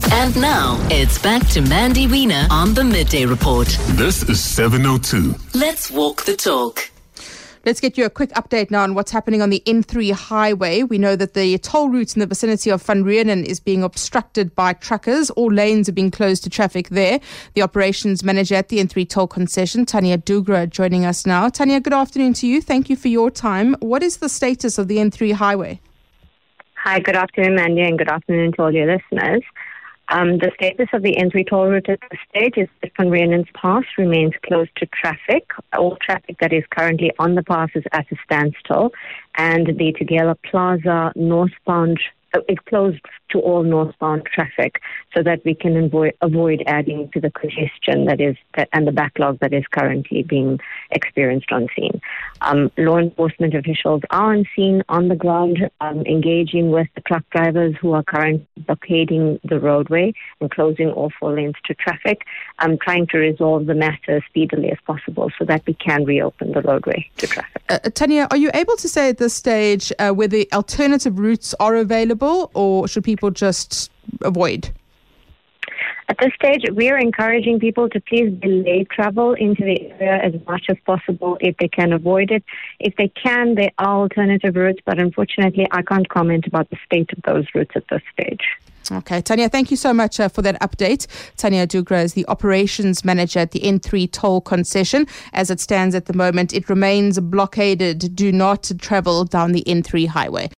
And now, it's back to Mandy Wiener on the Midday Report. This is 702. Let's walk the talk. Let's get you a quick update now on what's happening on the N3 highway. We know that the toll route in the vicinity of Van Rieenen is being obstructed by truckers. All lanes are being closed to traffic there. The operations manager at the N3 toll concession, Tanya Dugra, joining us now. Tanya, good afternoon to you. Thank you for your time. What is the status of the N3 highway? Hi, good afternoon, Mandy, and good afternoon to all your listeners. The status of the N3 toll route at this stage is that Van Rienen's Pass remains closed to traffic. All traffic that is currently on the pass is at a standstill, and the Tugela Plaza northbound is closed to all northbound traffic so that we can avoid adding to the congestion and the backlog that is currently being experienced on scene. Law enforcement officials are on scene on the ground, engaging with the truck drivers who are currently blockading the roadway and closing all four lanes to traffic, trying to resolve the matter as speedily as possible so that we can reopen the roadway to traffic. Tanya, are you able to say at this stage whether alternative routes are available, or should people just avoid? At this stage, we are encouraging people to please delay travel into the area as much as possible if they can avoid it. If they can, there are alternative routes, but unfortunately, I can't comment about the state of those routes at this stage. Okay, Tanya, thank you so much for that update. Tanya Dugra is the operations manager at the N3 toll concession. As it stands at the moment, it remains blockaded. Do not travel down the N3 highway.